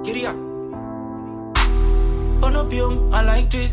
Giddy up. On opium, I like this.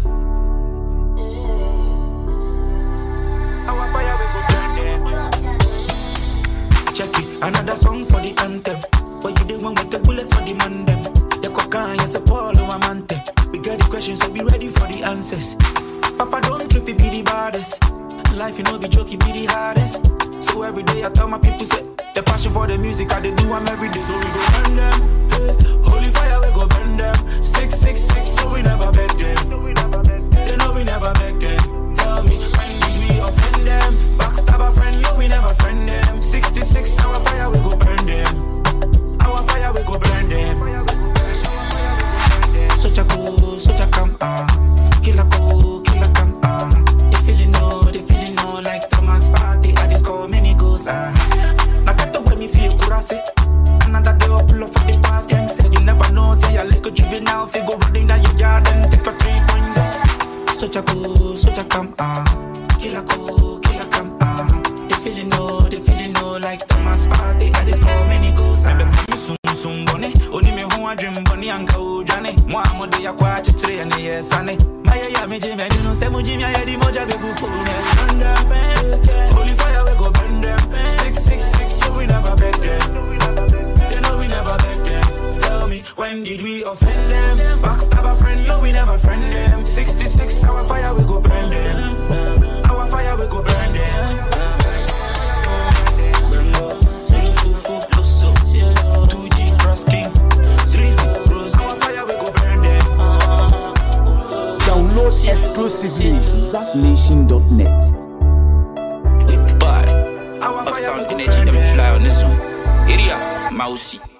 Our fire we go burn them. Check it, another song for the anthem. What you do when with the bullet for the man them? The coca and your support, amante. We got the questions, so be ready for the answers. Papa don't trip, it be the baddest. Life, you know, be joke, it be the hardest. So every day I tell my people, say, the passion for the music, I they do them every day. So we go burn them, hey. Holy fire, we go burn them. 666, so we never beg them. They know we never beg them. Tell me, when did we offend them? Backstab a friend, yo, we never friend them. 66, our fire, we go burn them. Our fire, we go burn them. Such a go, such a come, kill a go, kill a come, They feeling no, like Thomas Party, I just call many ghosts, Now get the way me feel, kurase. Another day up, pull up for the past gang. Said you never know, say a little juvenile figure running down your yard and take for 3 points, Such a go, such a come, kill a go, kill a come, They feeling no, like Thomas Party, I just call many ghosts, Soon bonnet, only me who I dream bonnie and go Johnny. Mohammed, they are quite a tree and yes, Sunny. My Yamiji, and you know, Samujim, I had the Moja, the good food. Holy fire, we go burn them. 666, so we never beg them. They know we never beg them. Tell me, when did we offend them? Backstab a friend, no, we never friend them. 66, our fire, we go burn them. Our fire, we go burn them. Download exclusively ZackNation.net. We buy. Our sound energy, let me fly on this one. Idiot, mousy.